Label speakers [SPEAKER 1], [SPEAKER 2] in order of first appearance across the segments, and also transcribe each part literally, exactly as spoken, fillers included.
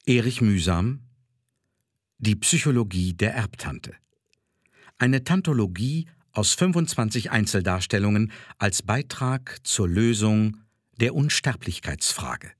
[SPEAKER 1] Erich Mühsam: Die Psychologie der Erbtante. Eine Tantologie aus fünfundzwanzig Einzeldarstellungen als Beitrag zur Lösung der Unsterblichkeitsfrage.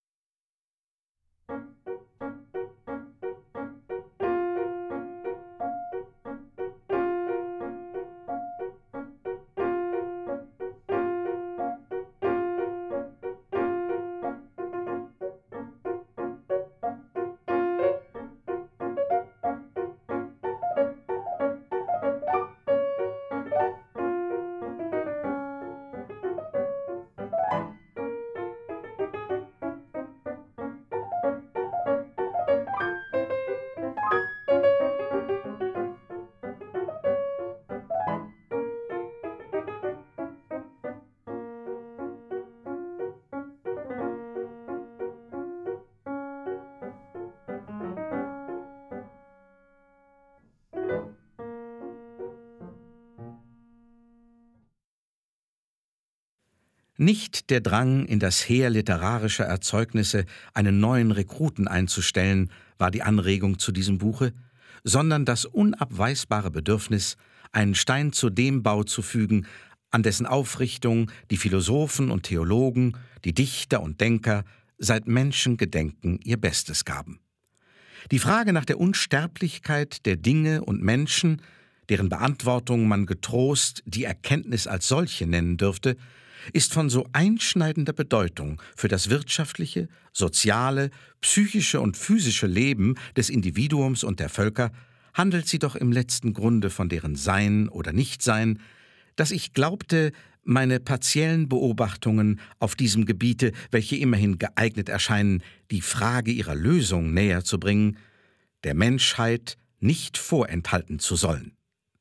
[SPEAKER 1] Nicht der Drang, in das Heer literarischer Erzeugnisse einen neuen Rekruten einzustellen, war die Anregung zu diesem Buche, sondern das unabweisbare Bedürfnis, einen Stein zu dem Bau zu fügen, an dessen Aufrichtung die Philosophen und Theologen, die Dichter und Denker seit Menschengedenken ihr Bestes gaben. Die Frage nach der Unsterblichkeit der Dinge und Menschen, deren Beantwortung man getrost die Erkenntnis als solche nennen dürfte, ist von so einschneidender Bedeutung für das wirtschaftliche, soziale, psychische und physische Leben des Individuums und der Völker, handelt sie doch im letzten Grunde von deren Sein oder Nichtsein, dass ich glaubte, meine partiellen Beobachtungen auf diesem Gebiete, welche immerhin geeignet erscheinen, die Frage ihrer Lösung näher zu bringen, der Menschheit nicht vorenthalten zu sollen.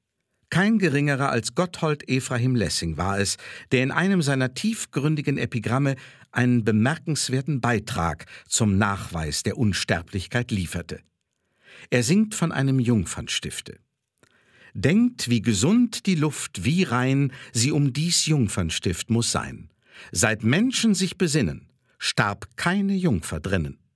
[SPEAKER 1] Kein geringerer als Gotthold Ephraim Lessing war es, der in einem seiner tiefgründigen Epigramme einen bemerkenswerten Beitrag zum Nachweis der Unsterblichkeit lieferte. Er singt von einem Jungfernstifte. Denkt, wie gesund die Luft, wie rein sie um dies Jungfernstift muß sein. Seit Menschen sich besinnen, starb keine Jungfer drinnen.